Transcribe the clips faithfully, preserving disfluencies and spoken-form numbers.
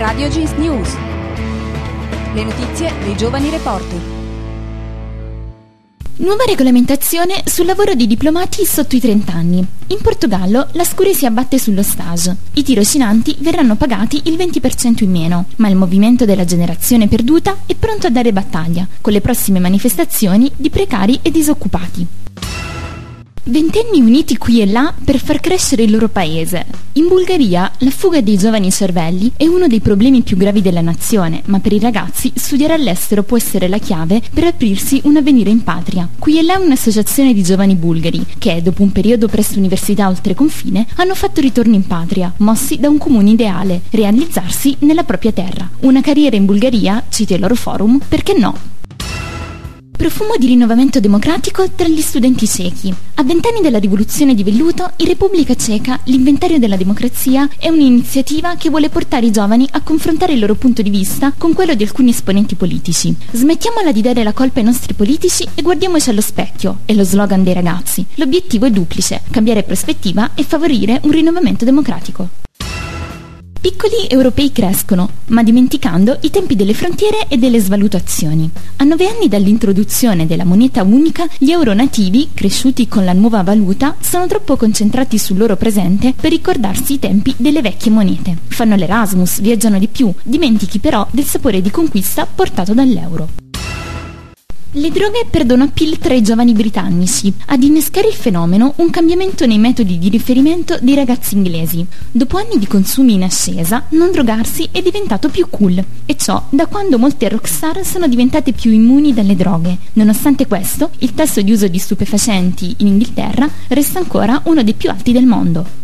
Radio Jeans News. Le notizie dei giovani reporter. Nuova regolamentazione sul lavoro di diplomati sotto i trenta anni. In Portogallo la scure si abbatte sullo stage. I tirocinanti verranno pagati il venti per cento in meno, ma il movimento della generazione perduta è pronto a dare battaglia, con le prossime manifestazioni di precari e disoccupati. Ventenni uniti qui e là per far crescere il loro paese. In Bulgaria la fuga dei giovani cervelli è uno dei problemi più gravi della nazione, ma per i ragazzi studiare all'estero può essere la chiave per aprirsi un avvenire in patria. Qui e là è un'associazione di giovani bulgari che, dopo un periodo presso università oltre confine, hanno fatto ritorno in patria, mossi da un comune ideale: realizzarsi nella propria terra. Una carriera in Bulgaria, cita il loro forum, perché no? Profumo di rinnovamento democratico tra gli studenti cechi. A vent'anni dalla rivoluzione di velluto, in Repubblica Ceca l'inventario della democrazia è un'iniziativa che vuole portare i giovani a confrontare il loro punto di vista con quello di alcuni esponenti politici. Smettiamola di dare la colpa ai nostri politici e guardiamoci allo specchio, è lo slogan dei ragazzi. L'obiettivo è duplice: cambiare prospettiva e favorire un rinnovamento democratico. Piccoli europei crescono, ma dimenticando i tempi delle frontiere e delle svalutazioni. A nove anni dall'introduzione della moneta unica, gli euro nativi, cresciuti con la nuova valuta, sono troppo concentrati sul loro presente per ricordarsi i tempi delle vecchie monete. Fanno l'Erasmus, viaggiano di più, dimentichi però del sapore di conquista portato dall'euro. Le droghe perdono appeal tra i giovani britannici. Ad innescare il fenomeno un cambiamento nei metodi di riferimento dei ragazzi inglesi. Dopo anni di consumi in ascesa, non drogarsi è diventato più cool. E ciò da quando molte rockstar sono diventate più immuni dalle droghe. Nonostante questo, il tasso di uso di stupefacenti in Inghilterra resta ancora uno dei più alti del mondo.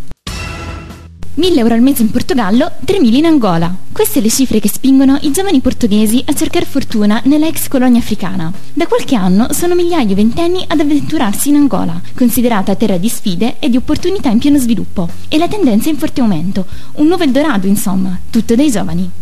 mille euro al mese in Portogallo, tremila in Angola. Queste le cifre che spingono i giovani portoghesi a cercare fortuna nella ex colonia africana. Da qualche anno sono migliaia i ventenni ad avventurarsi in Angola, considerata terra di sfide e di opportunità in pieno sviluppo. E la tendenza è in forte aumento. Un nuovo Eldorado, insomma, tutto dai giovani.